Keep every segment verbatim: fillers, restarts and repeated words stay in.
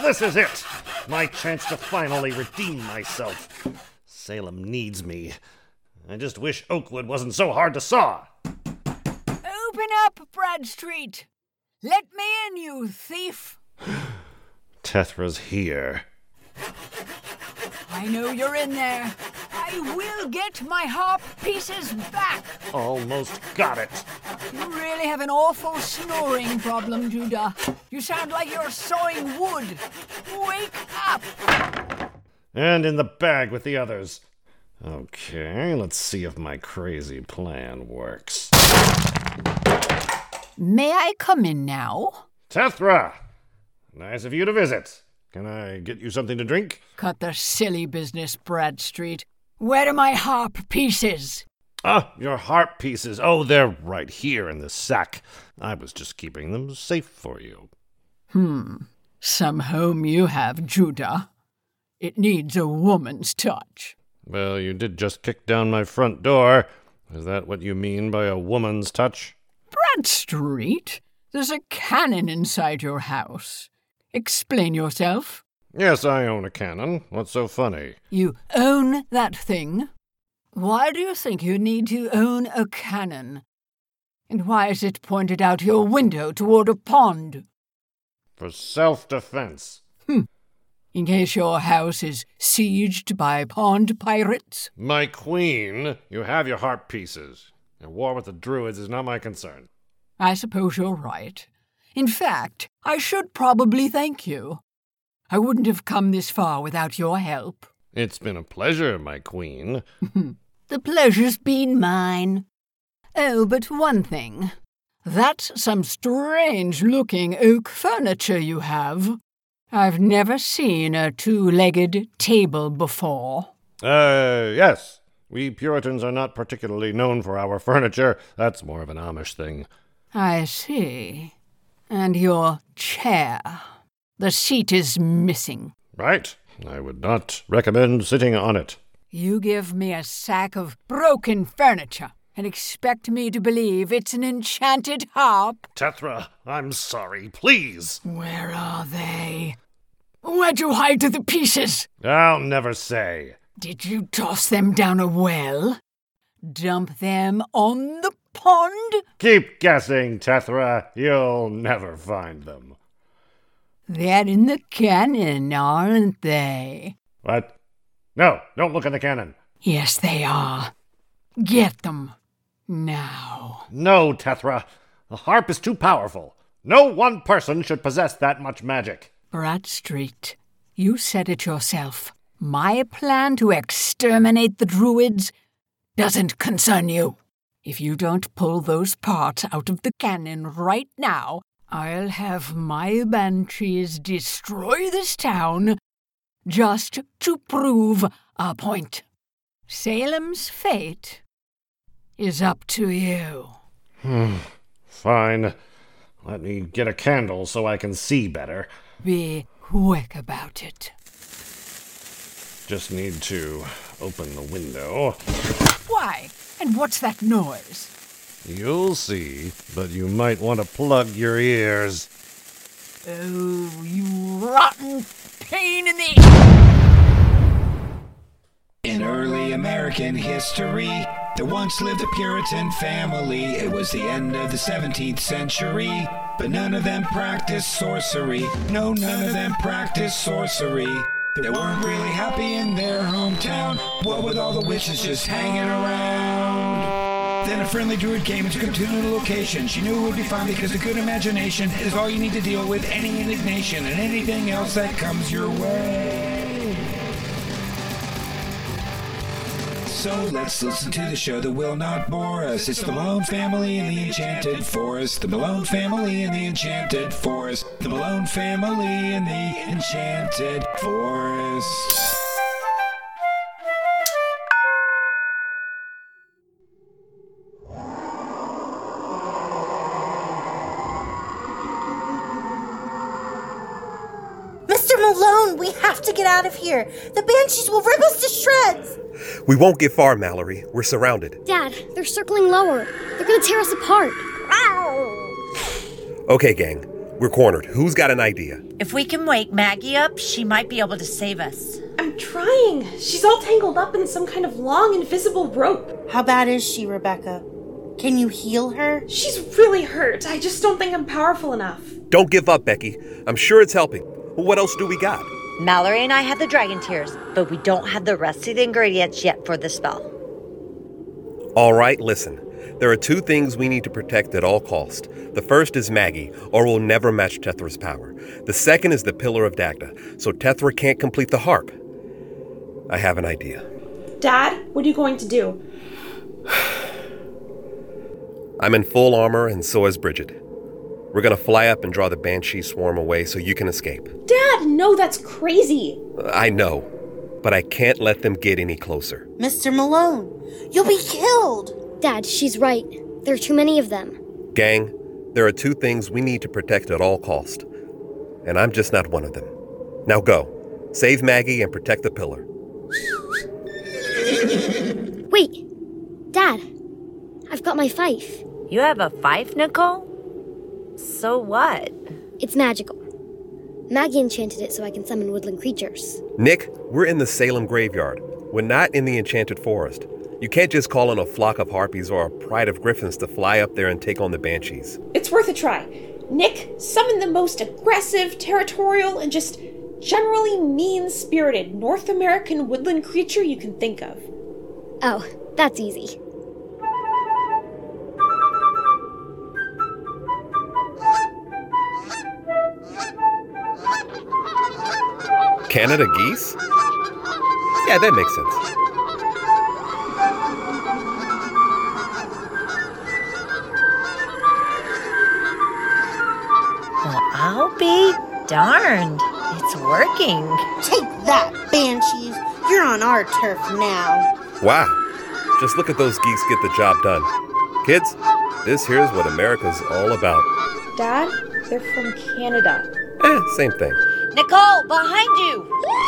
This is it! My chance to finally redeem myself. Salem needs me. I just wish Oakwood wasn't so hard to saw. Open up, Bradstreet! Let me in, you thief! Tethra's here. I know you're in there. I will get my harp pieces back. Almost got it. You really have an awful snoring problem, Judah. You sound like you're sawing wood. Wake up! And in the bag with the others. Okay, let's see if my crazy plan works. May I come in now? Tethra! Nice of you to visit. Can I get you something to drink? Cut the silly business, Bradstreet. Where are my harp pieces? Ah, your harp pieces. Oh, they're right here in this sack. I was just keeping them safe for you. Hmm. Some home you have, Judah. It needs a woman's touch. Well, you did just kick down my front door. Is that what you mean by a woman's touch? Bradstreet, there's a cannon inside your house. Explain yourself. Yes, I own a cannon. What's so funny? You own that thing? Why do you think you need to own a cannon? And why is it pointed out your window toward a pond? For self-defense. Hmm. In case your house is sieged by pond pirates? My queen, you have your harp pieces. A war with the druids is not my concern. I suppose you're right. In fact, I should probably thank you. I wouldn't have come this far without your help. It's been a pleasure, my queen. The pleasure's been mine. Oh, but one thing. That's some strange-looking oak furniture you have. I've never seen a two-legged table before. Uh, yes. We Puritans are not particularly known for our furniture. That's more of an Amish thing. I see. And your chair. The seat is missing. Right. I would not recommend sitting on it. You give me a sack of broken furniture and expect me to believe it's an enchanted harp? Tethra, I'm sorry. Please. Where are they? Where'd you hide the pieces? I'll never say. Did you toss them down a well? Dump them on the pond? Keep guessing, Tethra. You'll never find them. They're in the cannon, aren't they? What? No, don't look in the cannon. Yes, they are. Get them. Now. No, Tethra. The harp is too powerful. No one person should possess that much magic. Bradstreet, you said it yourself. My plan to exterminate the druids doesn't concern you. If you don't pull those parts out of the cannon right now, I'll have my banshees destroy this town just to prove a point. Salem's fate is up to you. Hmm. Fine. Let me get a candle so I can see better. Be quick about it. Just need to open the window. Why? And what's that noise? You'll see, but you might want to plug your ears. Oh, you rotten pain in the... In early American history, there once lived a Puritan family. It was the end of the seventeenth century, but none of them practiced sorcery. No, none of them practiced sorcery. They weren't really happy in their hometown, what with all the witches just hanging around. Then a friendly druid came and took him to a new location. She knew it would be fine because a good imagination is all you need to deal with any indignation and anything else that comes your way. So let's listen to the show that will not bore us. It's the Malone Family in the Enchanted Forest. The Malone Family in the Enchanted Forest. The Malone Family in the Enchanted Forest. Mister Malone, we have to get out of here. The Banshees will rip us to shreds. We won't get far, Mallory. We're surrounded. Dad, they're circling lower. They're gonna tear us apart. Okay, gang. We're cornered. Who's got an idea? If we can wake Maggie up, she might be able to save us. I'm trying. She's all tangled up in some kind of long, invisible rope. How bad is she, Rebecca? Can you heal her? She's really hurt. I just don't think I'm powerful enough. Don't give up, Becky. I'm sure it's helping. Well, what else do we got? Mallory and I have the dragon tears, but we don't have the rest of the ingredients yet for the spell. All right, listen. There are two things we need to protect at all cost. The first is Maggie, or we'll never match Tethra's power. The second is the Pillar of Dagda, so Tethra can't complete the harp. I have an idea. Dad, what are you going to do? I'm in full armor, and so is Bridget. We're gonna fly up and draw the Banshee swarm away so you can escape. Dad, no, that's crazy. I know, but I can't let them get any closer. Mister Malone, you'll be killed. Dad, she's right. There are too many of them. Gang, there are two things we need to protect at all cost, and I'm just not one of them. Now go. Save Maggie and protect the pillar. Wait, Dad, I've got my fife. You have a fife, Nicole? So what? It's magical. Maggie enchanted it so I can summon woodland creatures. Nick, we're in the Salem graveyard. We're not in the Enchanted Forest. You can't just call in a flock of harpies or a pride of griffins to fly up there and take on the banshees. It's worth a try. Nick, summon the most aggressive, territorial, and just generally mean-spirited North American woodland creature you can think of. Oh, that's easy. Canada geese? Yeah, that makes sense. Well, I'll be darned. It's working. Take that, Banshees. You're on our turf now. Wow. Just look at those geese get the job done. Kids, this here's what America's all about. Dad, they're from Canada. Eh, same thing. Nicole, behind you!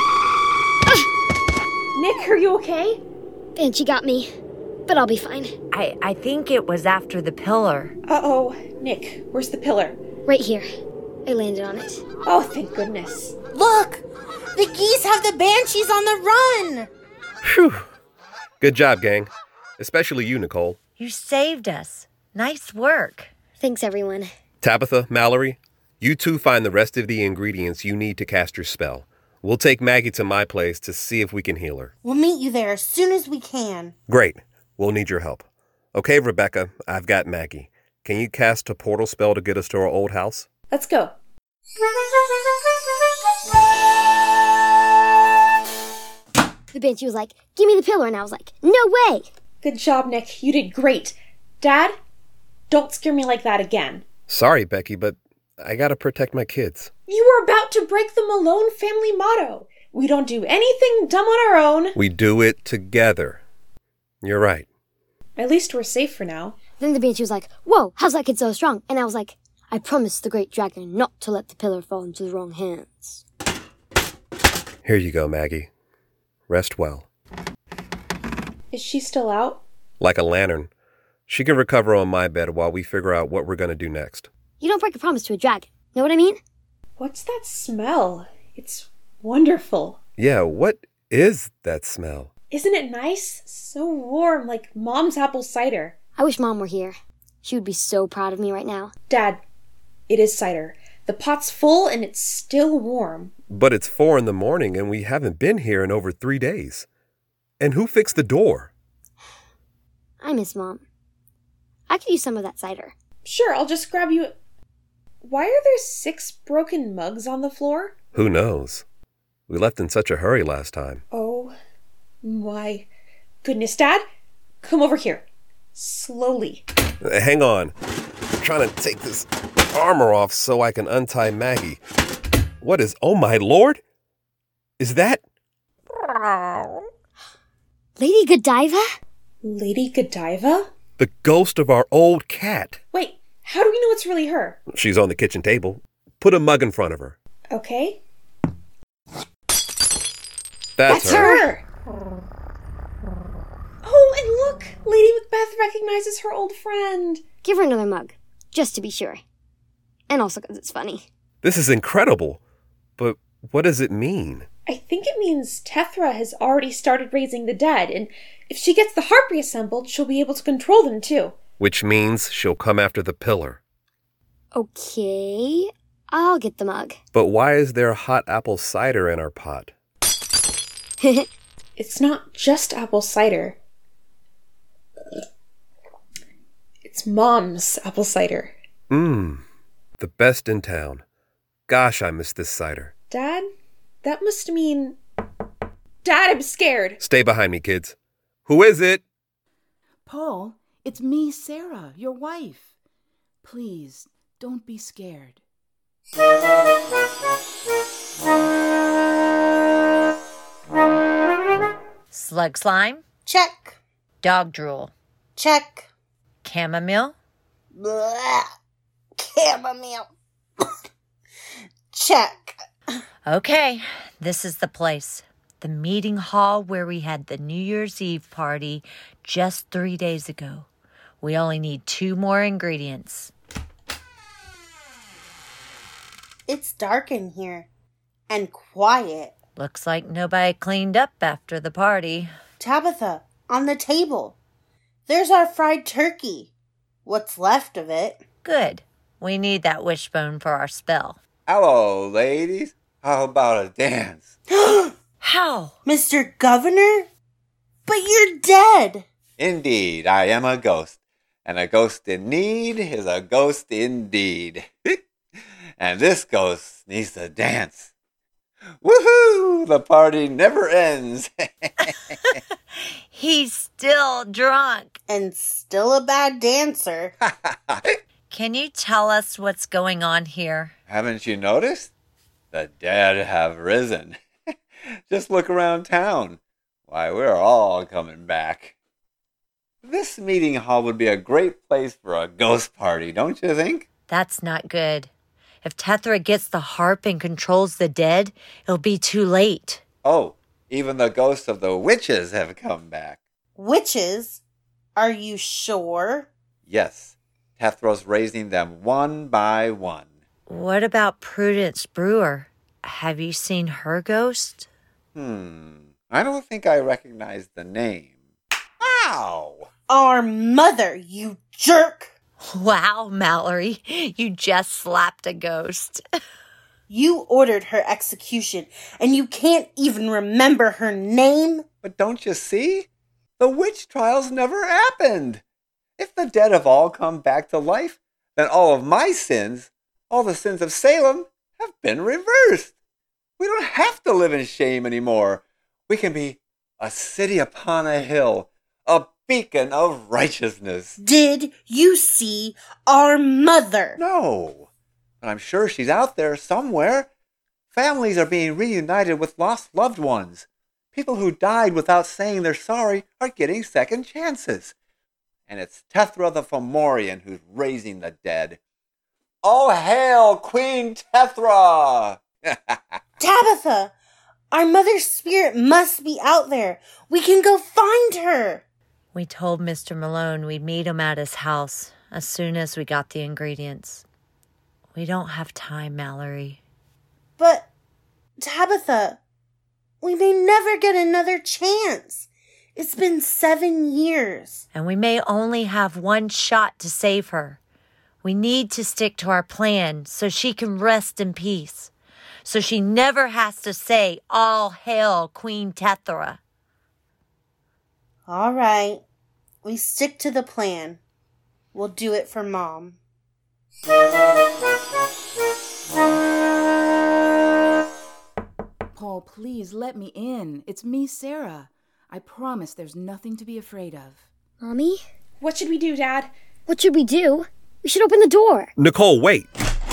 Nick, are you okay? Banshee got me, but I'll be fine. I, I think it was after the pillar. Uh-oh. Nick, where's the pillar? Right here. I landed on it. Oh, thank goodness. Look! The geese have the Banshees on the run! Phew. Good job, gang. Especially you, Nicole. You saved us. Nice work. Thanks, everyone. Tabitha, Mallory, you two find the rest of the ingredients you need to cast your spell. We'll take Maggie to my place to see if we can heal her. We'll meet you there as soon as we can. Great. We'll need your help. Okay, Rebecca, I've got Maggie. Can you cast a portal spell to get us to our old house? Let's go. The Banshee was like, give me the pillar, and I was like, no way! Good job, Nick. You did great. Dad, don't scare me like that again. Sorry, Becky, but I gotta protect my kids. You were about to break the Malone family motto. We don't do anything dumb on our own. We do it together. You're right. At least we're safe for now. Then the Banshee was like, whoa, how's that kid so strong? And I was like, I promised the great dragon not to let the pillar fall into the wrong hands. Here you go, Maggie. Rest well. Is she still out? Like a lantern. She can recover on my bed while we figure out what we're gonna do next. You don't break a promise to a dragon. Know what I mean? What's that smell? It's wonderful. Yeah, what is that smell? Isn't it nice? So warm, like Mom's apple cider. I wish Mom were here. She would be so proud of me right now. Dad, it is cider. The pot's full and it's still warm. But it's four in the morning and we haven't been here in over three days. And who fixed the door? I miss Mom. I could use some of that cider. Sure, I'll just grab you... Why are there six broken mugs on the floor? Who knows? We left in such a hurry last time. Oh my goodness. Dad, come over here. Slowly. Uh, hang on. I'm trying to take this armor off so I can untie Maggie. What is... Oh my lord? Is that... Lady Godiva? Lady Godiva? The ghost of our old cat. Wait, how do we know it's really her? She's on the kitchen table. Put a mug in front of her. Okay. That's, That's her. her! Oh, and look! Lady Macbeth recognizes her old friend. Give her another mug, just to be sure. and also because it's funny. This is incredible. But what does it mean? I think it means Tethra has already started raising the dead, and if she gets the harp reassembled, she'll be able to control them too. Which means she'll come after the pillar. Okay, I'll get the mug. But why is there hot apple cider in our pot? It's not just apple cider. It's Mom's apple cider. Mmm, the best in town. Gosh, I miss this cider. Dad? That must mean... Dad, I'm scared. Stay behind me, kids. Who is it? Paul, it's me, Sarah, your wife. Please, don't be scared. Slug slime? Check. Dog drool? Check. Chamomile? Blah. Chamomile. Check. Okay, this is the place. The meeting hall where we had the New Year's Eve party just three days ago. We only need two more ingredients. It's dark in here. And quiet. Looks like nobody cleaned up after the party. Tabitha, on the table. There's our fried turkey. What's left of it. Good. We need that wishbone for our spell. Hello, ladies. How about a dance? How? Mister Governor? But you're dead. Indeed, I am a ghost. And a ghost in need is a ghost indeed. And this ghost needs to dance. Woohoo! The party never ends. He's still drunk. And still a bad dancer. Can you tell us what's going on here? Haven't you noticed? The dead have risen. Just look around town. Why, we're all coming back. This meeting hall would be a great place for a ghost party, don't you think? That's not good. If Tethra gets the harp and controls the dead, it'll be too late. Oh, even the ghosts of the witches have come back. Witches? Are you sure? Yes. Tethra's raising them one by one. What about Prudence Brewer? Have you seen her ghost? Hmm. I don't think I recognize the name. Ow! Our mother, you jerk! Wow, Mallory, you just slapped a ghost. You ordered her execution, and you can't even remember her name? But don't you see? The witch trials never happened. If the dead have all come back to life, then all of my sins, all the sins of Salem, have been reversed. We don't have to live in shame anymore. We can be a city upon a hill, a beacon of righteousness. Did you see our mother? No, but I'm sure she's out there somewhere. Families are being reunited with lost loved ones. People who died without saying they're sorry are getting second chances. And it's Tethra the Fomorian who's raising the dead. Oh, hail Queen Tethra! Tabitha, our mother's spirit must be out there. We can go find her. We told Mister Malone we'd meet him at his house as soon as we got the ingredients. We don't have time, Mallory. But, Tabitha, we may never get another chance. It's been seven years. And we may only have one shot to save her. We need to stick to our plan so she can rest in peace. So she never has to say, all hail Queen Tethra. All right. We stick to the plan. We'll do it for Mom. Paul, please let me in. It's me, Sarah. I promise there's nothing to be afraid of. Mommy? What should we do, Dad? What should we do? We should open the door. Nicole, wait.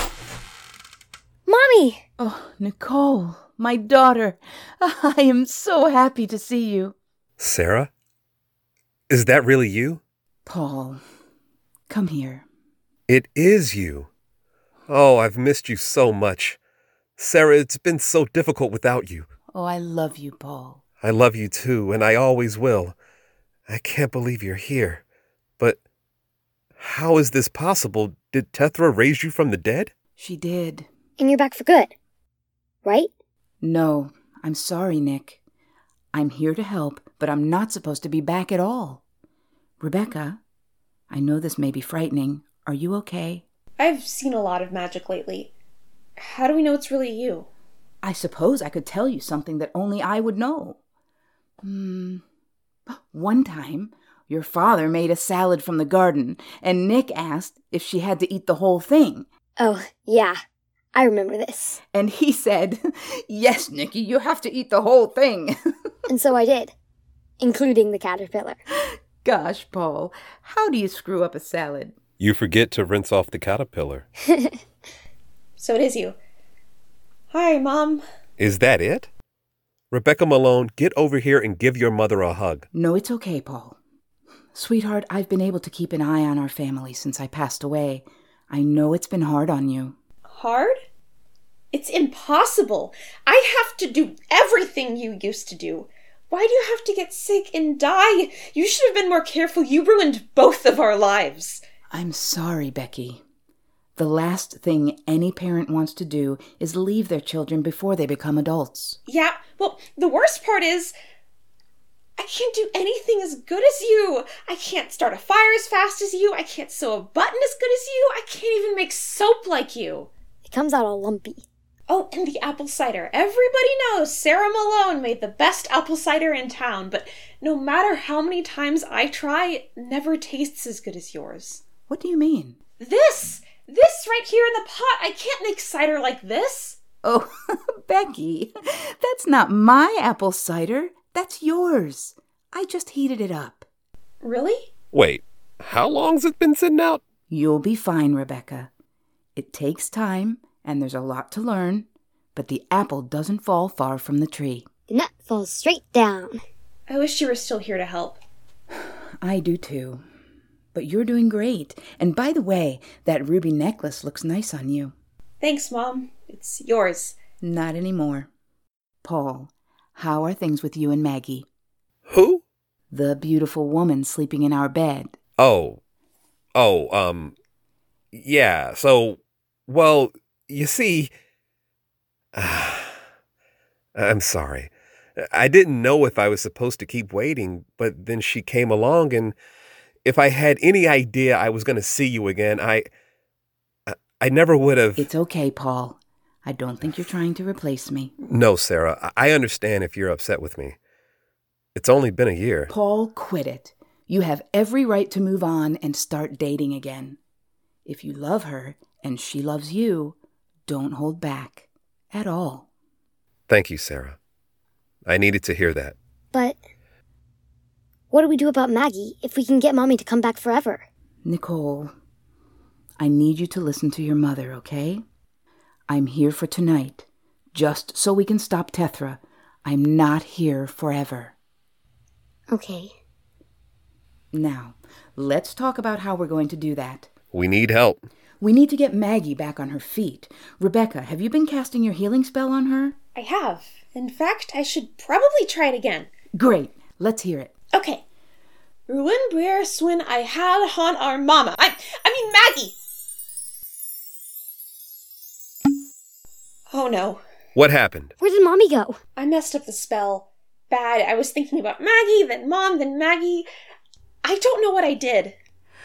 Mommy! Oh, Nicole, my daughter. I am so happy to see you. Sarah? Is that really you? Paul, come here. It is you. Oh, I've missed you so much. Sarah, it's been so difficult without you. Oh, I love you, Paul. I love you too, and I always will. I can't believe you're here. But how is this possible? Did Tethra raise you from the dead? She did. And you're back for good, right? No, I'm sorry, Nick. I'm here to help, but I'm not supposed to be back at all. Rebecca, I know this may be frightening. Are you okay? I've seen a lot of magic lately. How do we know it's really you? I suppose I could tell you something that only I would know. Hmm. One time, your father made a salad from the garden, and Nick asked if she had to eat the whole thing. Oh, yeah. I remember this. And he said, yes, Nicky, you have to eat the whole thing. And so I did, including the caterpillar. Gosh, Paul, how do you screw up a salad? You forget to rinse off the caterpillar. So it is you. Hi, Mom. Is that it? Rebecca Malone, get over here and give your mother a hug. No, it's okay, Paul. Sweetheart, I've been able to keep an eye on our family since I passed away. I know it's been hard on you. Hard? It's impossible. I have to do everything you used to do. Why do you have to get sick and die? You should have been more careful. You ruined both of our lives. I'm sorry, Becky. The last thing any parent wants to do is leave their children before they become adults. Yeah, well, the worst part is I can't do anything as good as you. I can't start a fire as fast as you. I can't sew a button as good as you. I can't even make soap like you. It comes out all lumpy. Oh, and the apple cider. Everybody knows Sarah Malone made the best apple cider in town, but no matter how many times I try, it never tastes as good as yours. What do you mean? This! This right here in the pot! I can't make cider like this! Oh, Becky, that's not my apple cider. That's yours. I just heated it up. Really? Wait, how long's it been sitting out? You'll be fine, Rebecca. It takes time, and there's a lot to learn, but the apple doesn't fall far from the tree. The nut falls straight down. I wish you were still here to help. I do too. But you're doing great. And by the way, that ruby necklace looks nice on you. Thanks, Mom. It's yours. Not anymore. Paul, how are things with you and Maggie? Who? The beautiful woman sleeping in our bed. Oh. Oh, um, yeah, so, well, you see, I'm sorry. I didn't know if I was supposed to keep waiting, but then she came along, and if I had any idea I was going to see you again, I, I never would have. It's okay, Paul. I don't think you're trying to replace me. No, Sarah, I understand if you're upset with me. It's only been a year. Paul, quit it. You have every right to move on and start dating again. If you love her and she loves you, don't hold back at all. Thank you, Sarah. I needed to hear that. But what do we do about Maggie if we can get Mommy to come back forever? Nicole, I need you to listen to your mother, okay? I'm here for tonight, just so we can stop Tethra. I'm not here forever. Okay. Now, let's talk about how we're going to do that. We need help. We need to get Maggie back on her feet. Rebecca, have you been casting your healing spell on her? I have. In fact, I should probably try it again. Great. Let's hear it. Okay. Ruin Brer Swin I had hon our mama. I, I mean Maggie! Oh no. What happened? Where did Mommy go? I messed up the spell. Bad. I was thinking about Maggie, then Mom, then Maggie. I don't know what I did.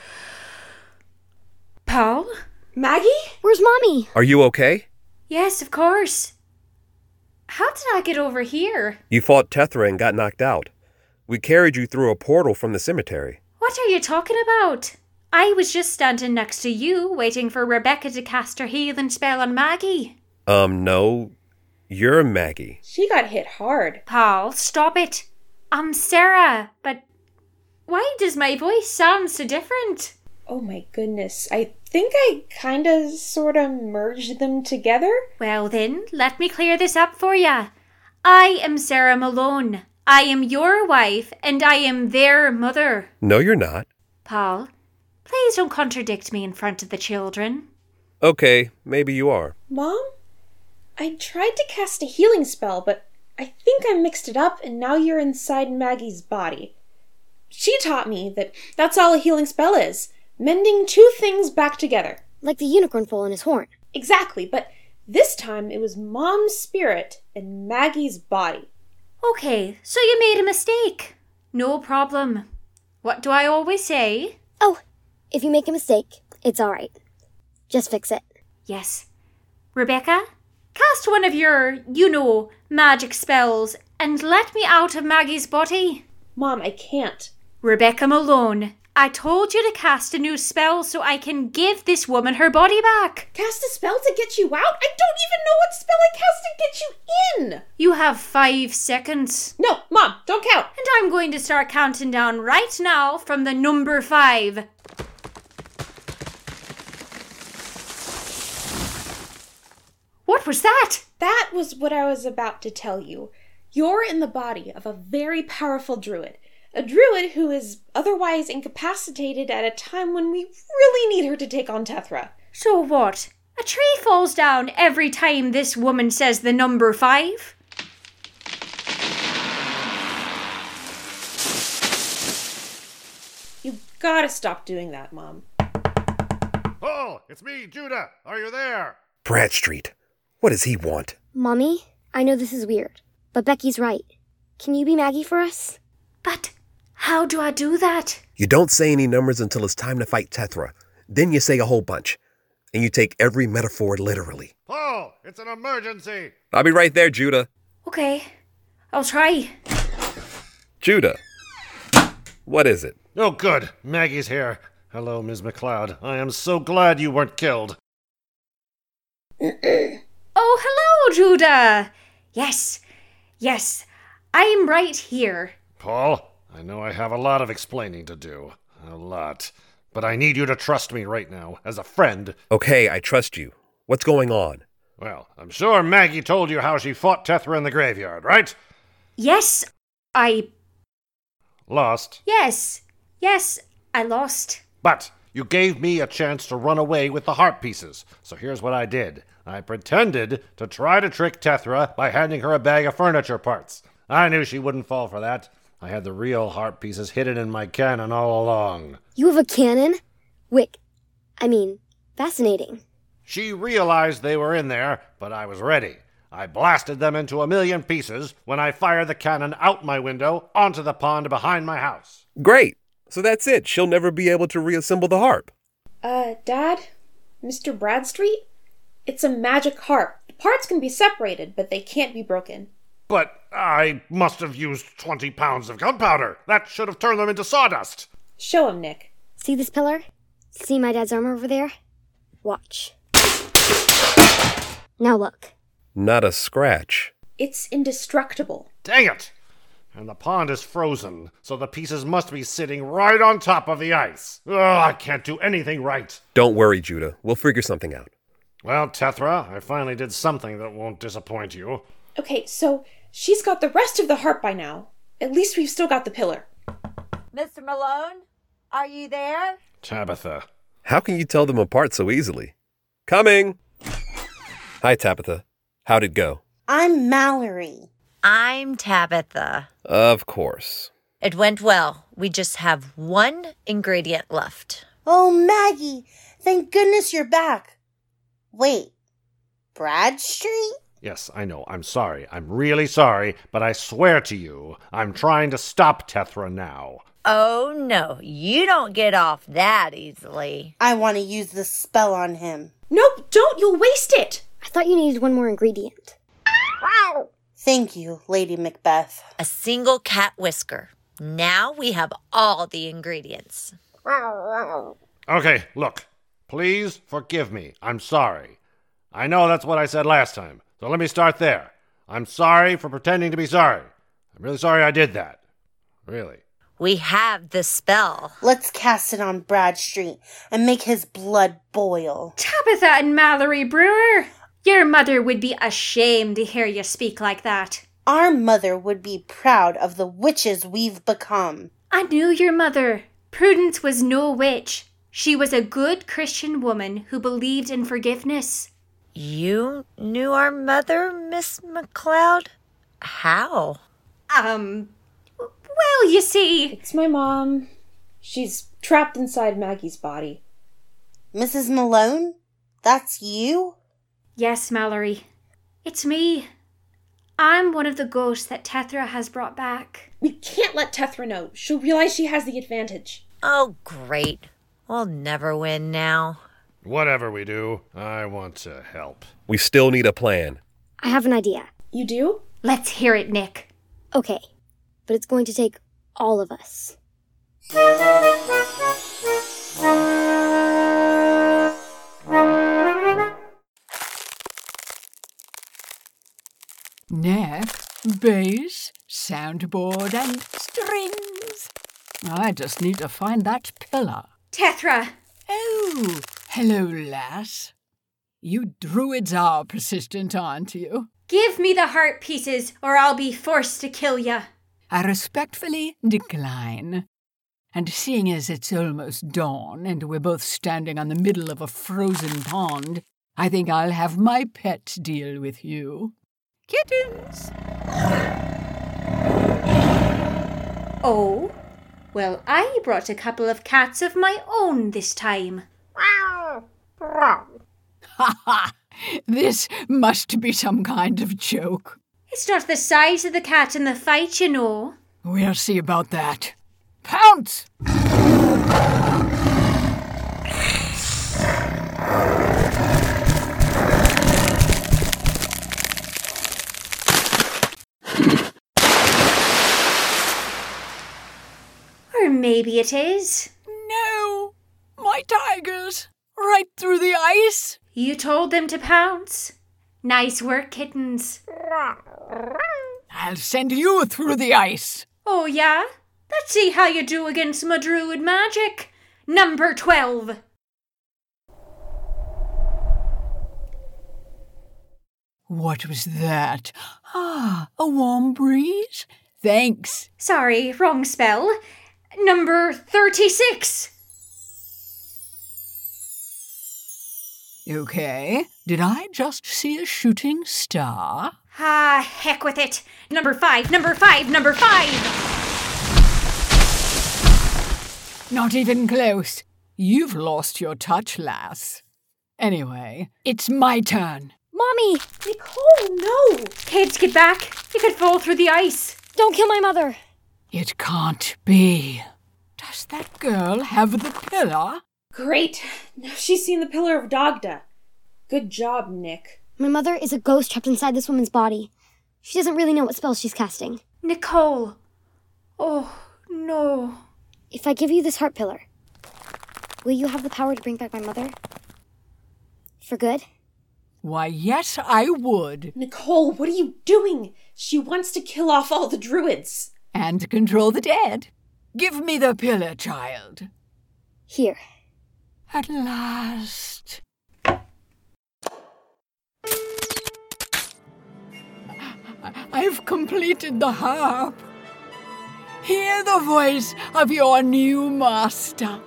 Paul? Maggie? Where's Mommy? Are you okay? Yes, of course. How did I get over here? You fought Tethra and got knocked out. We carried you through a portal from the cemetery. What are you talking about? I was just standing next to you, waiting for Rebecca to cast her healing spell on Maggie. Um, no. You're Maggie. She got hit hard. Paul, stop it. I'm Sarah, but why does my voice sound so different? Oh my goodness. I think I kinda sorta merged them together. Well then, let me clear this up for ya. I am Sarah Malone. I am your wife, and I am their mother. No, you're not. Paul, please don't contradict me in front of the children. Okay, maybe you are. Mom? I tried to cast a healing spell, but I think I mixed it up, and now you're inside Maggie's body. She taught me that that's all a healing spell is. Mending two things back together. Like the unicorn foal in his horn. Exactly, but this time it was Mom's spirit in Maggie's body. Okay, so you made a mistake. No problem. What do I always say? Oh, if you make a mistake, it's all right. Just fix it. Yes. Rebecca, cast one of your, you know, magic spells and let me out of Maggie's body. Mom, I can't. Rebecca Malone, I told you to cast a new spell so I can give this woman her body back. Cast a spell to get you out? I don't even know what spell I cast to get you in. You have five seconds. No, Mom, don't count. And I'm going to start counting down right now from the number five. What was that? That was what I was about to tell you. You're in the body of a very powerful druid. A druid who is otherwise incapacitated at a time when we really need her to take on Tethra. So what? A tree falls down every time this woman says the number five? You gotta stop doing that, Mom. Oh, it's me, Judah. Are you there? Bradstreet. What does he want? Mommy, I know this is weird, but Becky's right. Can you be Maggie for us? But how do I do that? You don't say any numbers until it's time to fight Tethra. Then you say a whole bunch. And you take every metaphor literally. Paul, it's an emergency. I'll be right there, Judah. Okay, I'll try. Judah. What is it? Oh, good. Maggie's here. Hello, Miz McLeod. I am so glad you weren't killed. Oh, hello, Judah. Yes, yes, I'm right here. Paul, I know I have a lot of explaining to do. A lot. But I need you to trust me right now, as a friend. Okay, I trust you. What's going on? Well, I'm sure Maggie told you how she fought Tethra in the graveyard, right? Yes, I... Lost. Yes, yes, I lost. But you gave me a chance to run away with the harp pieces. So here's what I did. I pretended to try to trick Tethra by handing her a bag of furniture parts. I knew she wouldn't fall for that. I had the real harp pieces hidden in my cannon all along. You have a cannon? Wick. I mean, fascinating. She realized they were in there, but I was ready. I blasted them into a million pieces when I fired the cannon out my window onto the pond behind my house. Great. So that's it. She'll never be able to reassemble the harp. Uh, Dad? Mister Bradstreet? It's a magic harp. The parts can be separated, but they can't be broken. But I must have used twenty pounds of gunpowder. That should have turned them into sawdust. Show him, Nick. See this pillar? See my dad's armor over there? Watch. Now look. Not a scratch. It's indestructible. Dang it! And the pond is frozen, so the pieces must be sitting right on top of the ice. Oh, I can't do anything right. Don't worry, Judah. We'll figure something out. Well, Tethra, I finally did something that won't disappoint you. Okay, so she's got the rest of the harp by now. At least we've still got the pillar. Mister Malone, are you there? Tabitha. How can you tell them apart so easily? Coming! Hi, Tabitha. How'd it go? I'm Mallory. I'm Tabitha. Of course. It went well. We just have one ingredient left. Oh, Maggie, thank goodness you're back. Wait, Bradstreet? Yes, I know. I'm sorry. I'm really sorry, but I swear to you, I'm trying to stop Tethra now. Oh, no. You don't get off that easily. I want to use the spell on him. Nope, don't. You'll waste it. I thought you needed one more ingredient. Thank you, Lady Macbeth. A single cat whisker. Now we have all the ingredients. Okay, look. Please forgive me. I'm sorry. I know that's what I said last time, so let me start there. I'm sorry for pretending to be sorry. I'm really sorry I did that. Really. We have the spell. Let's cast it on Bradstreet and make his blood boil. Tabitha and Mallory Brewer, your mother would be ashamed to hear you speak like that. Our mother would be proud of the witches we've become. I knew your mother. Prudence was no witch. She was a good Christian woman who believed in forgiveness. You knew our mother, Miss McLeod? How? Um, well, you see... It's my mom. She's trapped inside Maggie's body. Missus Malone? That's you? Yes, Mallory. It's me. I'm one of the ghosts that Tethra has brought back. We can't let Tethra know. She'll realize she has the advantage. Oh, great. We'll never win now. Whatever we do, I want to help. We still need a plan. I have an idea. You do? Let's hear it, Nick. Okay, but it's going to take all of us. Neck, bass, soundboard, and strings. I just need to find that pillar. Tethra! Oh, hello, lass. You druids are persistent, aren't you? Give me the heart pieces, or I'll be forced to kill ya. I respectfully decline. And seeing as it's almost dawn and we're both standing on the middle of a frozen pond, I think I'll have my pet deal with you. Kittens! Oh? Well, I brought a couple of cats of my own this time. Ha ha! This must be some kind of joke. It's not the size of the cat in the fight, you know. We'll see about that. Pounce! Or maybe it is. No! My tigers! Right through the ice! You told them to pounce. Nice work, kittens. I'll send you through the ice. Oh, yeah? Let's see how you do against my druid magic. Number twelve. What was that? Ah, a warm breeze? Thanks. Sorry, wrong spell. Number thirty-six. Okay, did I just see a shooting star? Ah, heck with it. Number five, number five, number five. Not even close. You've lost your touch, lass. Anyway, it's my turn. Mommy! Nicole, no! Kids, get back. You could fall through the ice. Don't kill my mother. It can't be. Does that girl have the pillar? Great. Now she's seen the Pillar of Dagda. Good job, Nick. My mother is a ghost trapped inside this woman's body. She doesn't really know what spells she's casting. Nicole. Oh, no. If I give you this heart pillar, will you have the power to bring back my mother? For good? Why, yes, I would. Nicole, what are you doing? She wants to kill off all the druids. And control the dead. Give me the pillar, child. Here. At last. I've completed the harp. Hear the voice of your new master.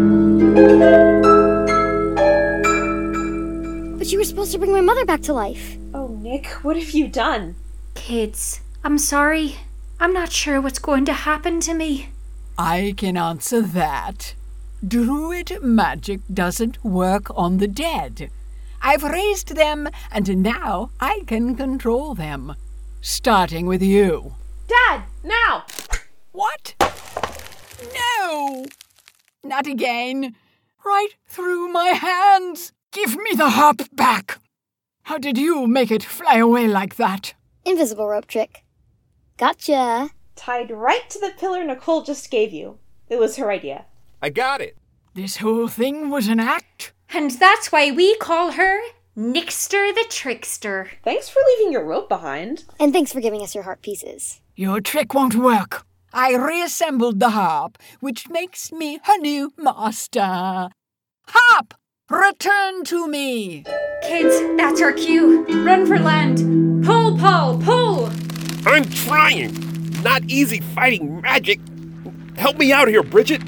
But you were supposed to bring my mother back to life. Oh, Nick, what have you done? Kids, I'm sorry. I'm not sure what's going to happen to me. I can answer that. Druid magic doesn't work on the dead. I've raised them, and now I can control them. Starting with you. Dad, now! What? No! Not again. Right through my hands. Give me the harp back. How did you make it fly away like that? Invisible rope trick. Gotcha. Tied right to the pillar Nicole just gave you. It was her idea. I got it. This whole thing was an act? And that's why we call her Nixter the Trickster. Thanks for leaving your rope behind. And thanks for giving us your heart pieces. Your trick won't work. I reassembled the harp, which makes me her new master. Harp, return to me. Kids, that's our cue. Run for land. Pull, Paul, pull. I'm trying. Not easy fighting magic. Help me out here, Bridget.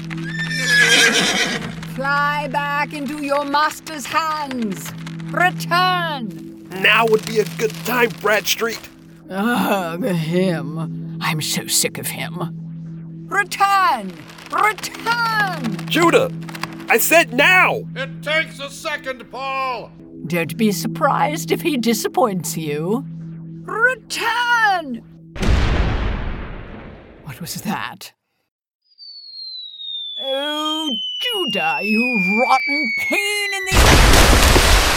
Fly back into your master's hands. Return. Now would be a good time, Bradstreet. Ugh, him. I'm so sick of him. Return! Return! Judah! I said now! It takes a second, Paul! Don't be surprised if he disappoints you. Return! What was that? Oh, Judah, you rotten pain in the...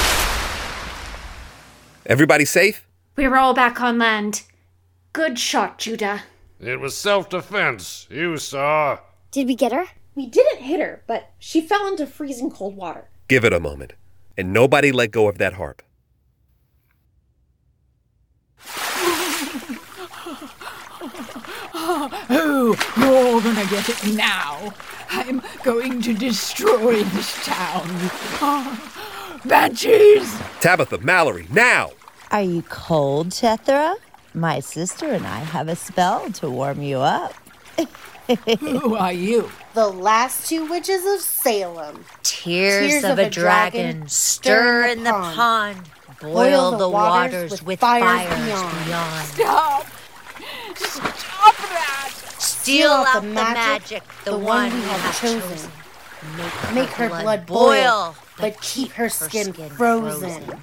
Everybody safe? We're all back on land. Good shot, Judah. It was self-defense. You saw. Did we get her? We didn't hit her, but she fell into freezing cold water. Give it a moment. And nobody let go of that harp. Oh, you're gonna get it now. I'm going to destroy this town. Oh, Banshees! Tabitha, Mallory, now! Are you cold, Tethra? My sister and I have a spell to warm you up. Who are you? The last two witches of Salem. Tears, Tears of, of a, a dragon, dragon stir in the pond. pond. Boil, Boil the, the waters, waters with, with fires, fires beyond. beyond. Stop! Stop that! Steal out the magic, the, the one we have chosen. chosen. Make her, Make her blood, blood boil, boil, but, but keep her skin, skin frozen. frozen.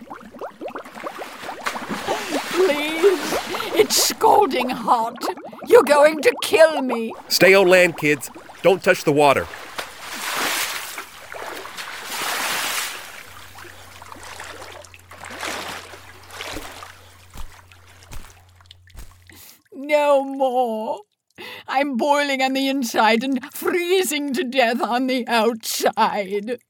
Please, it's scalding hot. You're going to kill me. Stay on land, kids. Don't touch the water. No more. I'm boiling on the inside and freezing to death on the outside.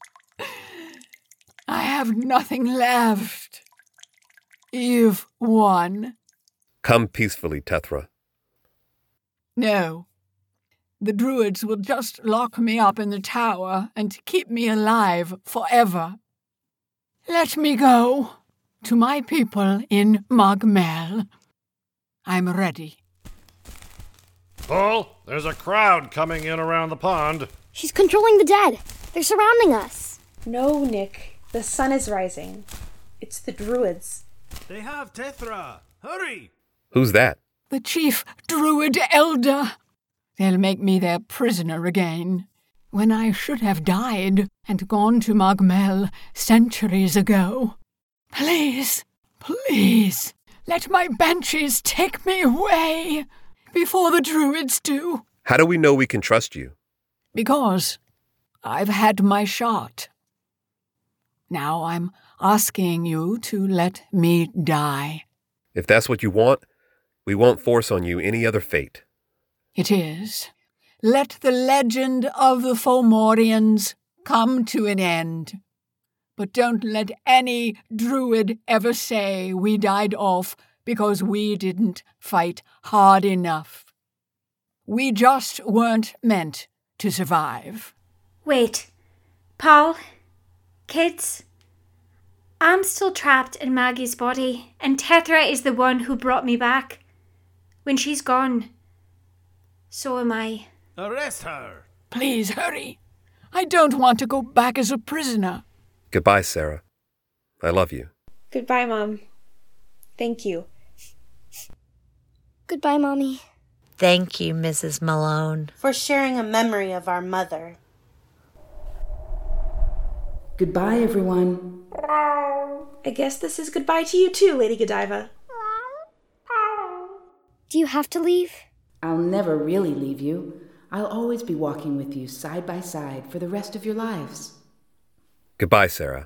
I have nothing left. You've won. Come peacefully, Tethra. No. The druids will just lock me up in the tower and keep me alive forever. Let me go to my people in Mogmel. I'm ready. Paul, there's a crowd coming in around the pond. She's controlling the dead. They're surrounding us. No, Nick. The sun is rising. It's the druids. They have Tethra. Hurry! Who's that? The chief druid elder. They'll make me their prisoner again, when I should have died and gone to Mogmel centuries ago. Please, please, let my banshees take me away before the druids do. How do we know we can trust you? Because I've had my shot. Now I'm asking you to let me die. If that's what you want, we won't force on you any other fate. It is. Let the legend of the Fomorians come to an end. But don't let any druid ever say we died off because we didn't fight hard enough. We just weren't meant to survive. Wait. Paul? Kids? I'm still trapped in Maggie's body, and Tethra is the one who brought me back. When she's gone, so am I. Arrest her! Please, hurry. I don't want to go back as a prisoner. Goodbye, Sarah. I love you. Goodbye, Mom. Thank you. Goodbye, Mommy. Thank you, Missus Malone. For sharing a memory of our mother. Goodbye, everyone. I guess this is goodbye to you too, Lady Godiva. Do you have to leave? I'll never really leave you. I'll always be walking with you side by side for the rest of your lives. Goodbye, Sarah.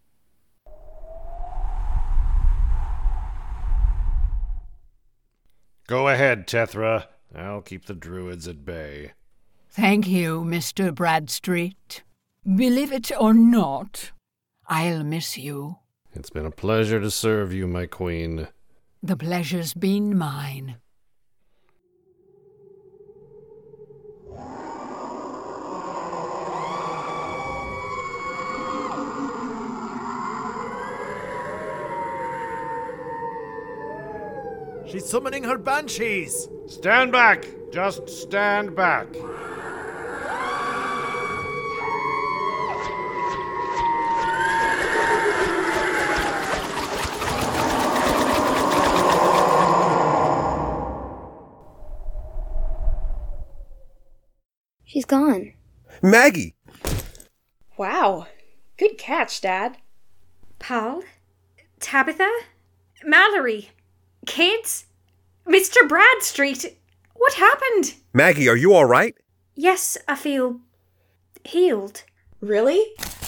Go ahead, Tethra. I'll keep the druids at bay. Thank you, Mister Bradstreet. Believe it or not, I'll miss you. It's been a pleasure to serve you, my queen. The pleasure's been mine. She's summoning her banshees. Stand back. Just stand back. She's gone. Maggie! Wow. Good catch, Dad. Paul? Tabitha? Mallory? Kids? Mister Bradstreet? What happened? Maggie, are you all right? Yes, I feel healed. Really?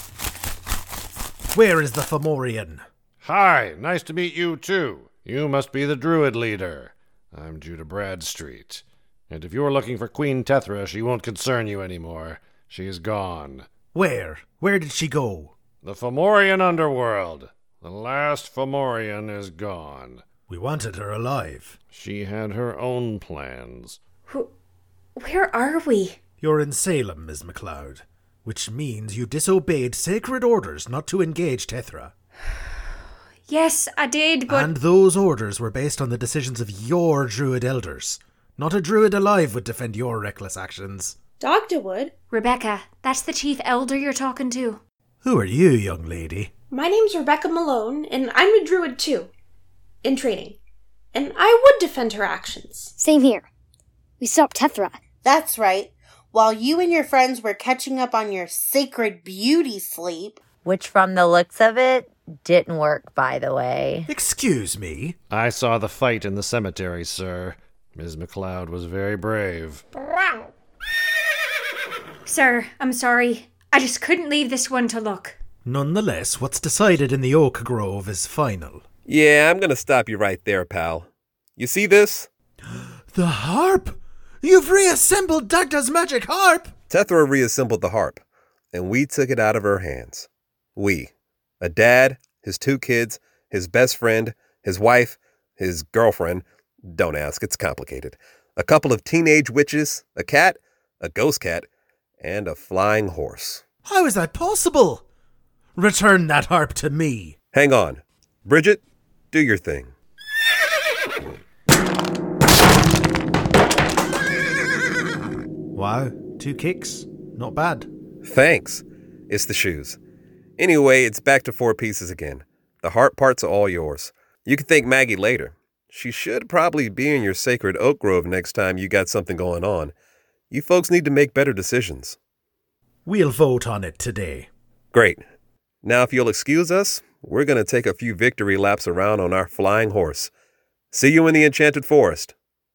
Where is the Fomorian? Hi, nice to meet you too. You must be the druid leader. I'm Judah Bradstreet. And if you're looking for Queen Tethra, she won't concern you anymore. She is gone. Where? Where did she go? The Fomorian underworld. The last Fomorian is gone. We wanted her alive. She had her own plans. Who, where are we? You're in Salem, Miz McLeod, which means you disobeyed sacred orders not to engage Tethra. Yes, I did, but... And those orders were based on the decisions of your druid elders. Not a druid alive would defend your reckless actions. Doctor would. Rebecca, that's the chief elder you're talking to. Who are you, young lady? My name's Rebecca Malone, and I'm a druid too. In training. And I would defend her actions. Same here. We stopped Tethra. That's right. While you and your friends were catching up on your sacred beauty sleep. Which, from the looks of it, didn't work, by the way. Excuse me? I saw the fight in the cemetery, sir. Miz McLeod was very brave. Sir, I'm sorry. I just couldn't leave this one to look. Nonetheless, what's decided in the Oak Grove is final. Yeah, I'm gonna stop you right there, pal. You see this? The harp! You've reassembled Dagda's magic harp! Tethra reassembled the harp, and we took it out of her hands. We. A dad, his two kids, his best friend, his wife, his girlfriend. Don't ask, it's complicated. A couple of teenage witches, a cat, a ghost cat, and a flying horse. How is that possible? Return that harp to me. Hang on. Bridget, do your thing. Wow, two kicks. Not bad. Thanks. It's the shoes. Anyway, it's back to four pieces again. The harp parts are all yours. You can thank Maggie later. She should probably be in your sacred oak grove next time you got something going on. You folks need to make better decisions. We'll vote on it today. Great. Now, if you'll excuse us, we're going to take a few victory laps around on our flying horse. See you in the Enchanted Forest.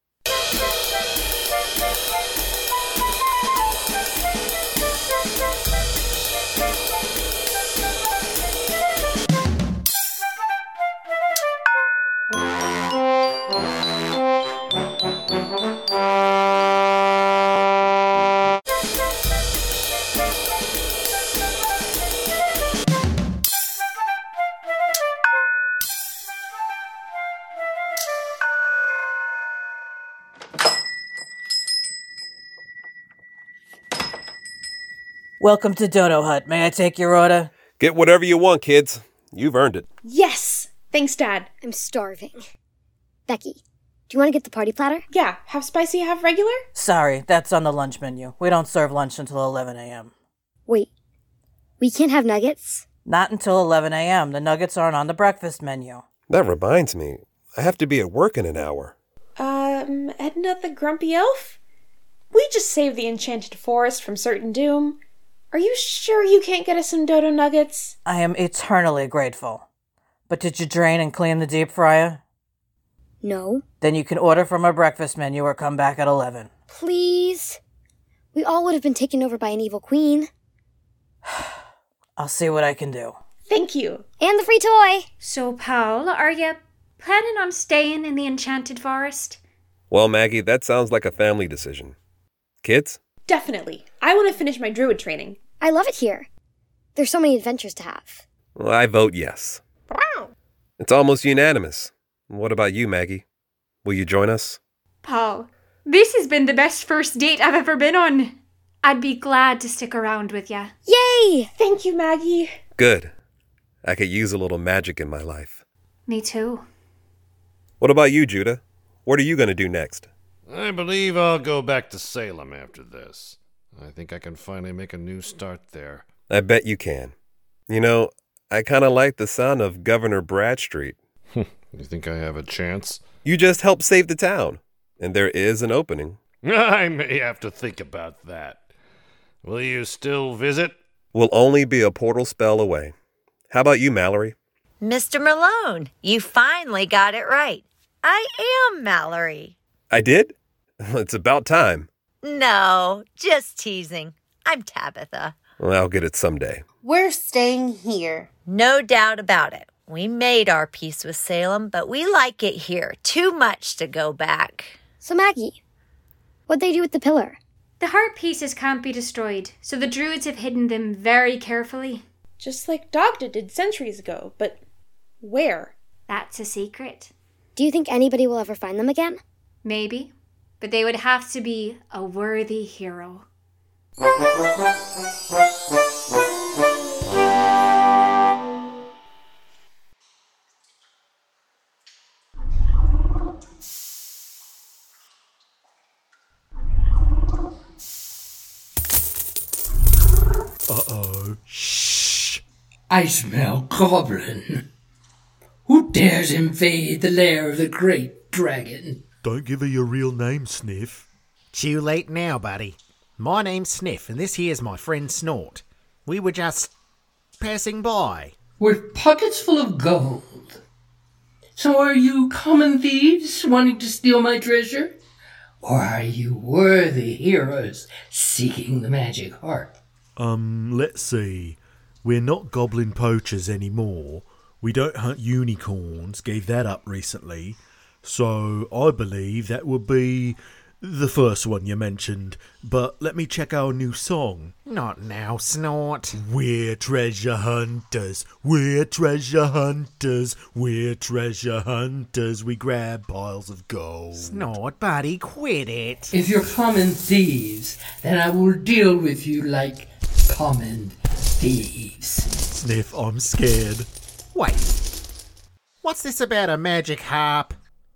Welcome to Dodo Hut. May I take your order? Get whatever you want, kids. You've earned it. Yes! Thanks, Dad. I'm starving. Becky, do you want to get the party platter? Yeah. Have spicy, have regular? Sorry, that's on the lunch menu. We don't serve lunch until eleven a.m. Wait, we can't have nuggets? Not until eleven a.m. The nuggets aren't on the breakfast menu. That reminds me. I have to be at work in an hour. Um, Edna the Grumpy Elf? We just saved the Enchanted Forest from certain doom. Are you sure you can't get us some dodo nuggets? I am eternally grateful. But did you drain and clean the deep fryer? No. Then you can order from our breakfast menu or come back at eleven. Please? We all would have been taken over by an evil queen. I'll see what I can do. Thank you. And the free toy. So, Paul, are you planning on staying in the Enchanted Forest? Well, Maggie, that sounds like a family decision. Kids? Definitely. I want to finish my druid training. I love it here. There's so many adventures to have. Well, I vote yes. It's almost unanimous. What about you, Maggie? Will you join us? Paul, this has been the best first date I've ever been on. I'd be glad to stick around with you. Yay! Thank you, Maggie. Good. I could use a little magic in my life. Me too. What about you, Judah? What are you going to do next? I believe I'll go back to Salem after this. I think I can finally make a new start there. I bet you can. You know, I kind of like the sound of Governor Bradstreet. You think I have a chance? You just helped save the town, and there is an opening. I may have to think about that. Will you still visit? We'll only be a portal spell away. How about you, Mallory? Mister Malone, you finally got it right. I am Mallory. I did? It's about time. No, just teasing. I'm Tabitha. Well, I'll get it someday. We're staying here. No doubt about it. We made our peace with Salem, but we like it here too much to go back. So Maggie, what'd they do with the pillar? The heart pieces can't be destroyed, so the druids have hidden them very carefully. Just like Dagda did centuries ago, but where? That's a secret. Do you think anybody will ever find them again? Maybe, but they would have to be a worthy hero. Uh-oh. Shh. I smell goblin. Who dares invade the lair of the great dragon? Don't give her your real name, Sniff. Too late now, buddy. My name's Sniff, and this here's my friend Snort. We were just passing by. With pockets full of gold. So are you common thieves wanting to steal my treasure? Or are you worthy heroes seeking the magic heart? Um, let's see. We're not goblin poachers anymore. We don't hunt unicorns, gave that up recently. So I believe that would be the first one you mentioned. But let me check our new song. Not now, Snort. We're treasure hunters, we're treasure hunters, we're treasure hunters, we grab piles of gold. Snort, buddy, quit it. If you're common thieves, then I will deal with you like common thieves. Sniff, I'm scared. Wait, what's this about a magic harp?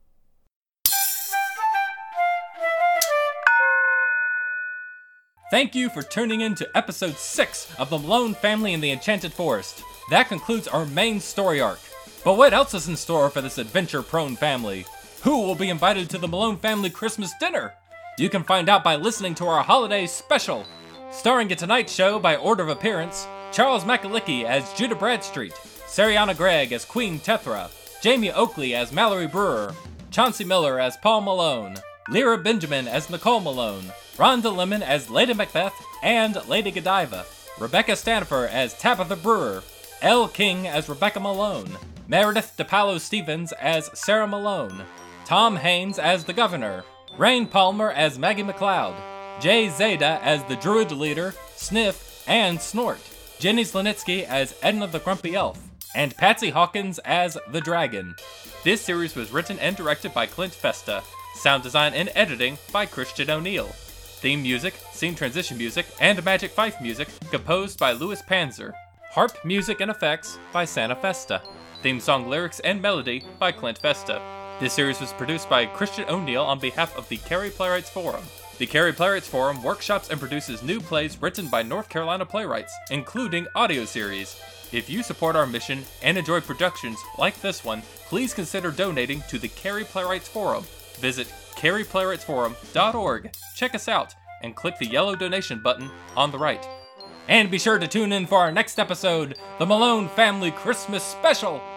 Thank you for tuning in to episode six of The Malone Family in the Enchanted Forest. That concludes our main story arc. But what else is in store for this adventure-prone family? Who will be invited to the Malone Family Christmas dinner? You can find out by listening to our holiday special. Starring a Tonight Show by order of appearance, Charles Macalicki as Judah Bradstreet, Sariana Gregg as Queen Tethra, Jamie Oakley as Mallory Brewer, Chauncey Miller as Paul Malone, Lyra Benjamin as Nicole Malone, Rhonda Lemon as Lady Macbeth and Lady Godiva, Rebecca Stanifer as Tabitha Brewer, Elle King as Rebecca Malone, Meredith DePaulo Stevens as Sarah Malone, Tom Haynes as the Governor, Rain Palmer as Maggie McLeod, Jay Zeta as the Druid Leader, Sniff, and Snort, Jenny Slanitsky as Edna the Grumpy Elf, and Patsy Hawkins as the Dragon. This series was written and directed by Clint Festa, sound design and editing by Christian O'Neill. Theme music, scene transition music, and Magic Fife music composed by Louis Panzer. Harp music and effects by Santa Festa. Theme song lyrics and melody by Clint Festa. This series was produced by Christian O'Neill on behalf of the Cary Playwrights Forum. The Cary Playwrights Forum workshops and produces new plays written by North Carolina playwrights, including audio series. If you support our mission and enjoy productions like this one, please consider donating to the Cary Playwrights Forum. Visit cary playwrights forum dot org, check us out, and click the yellow donation button on the right. And be sure to tune in for our next episode, The Malone Family Christmas Special,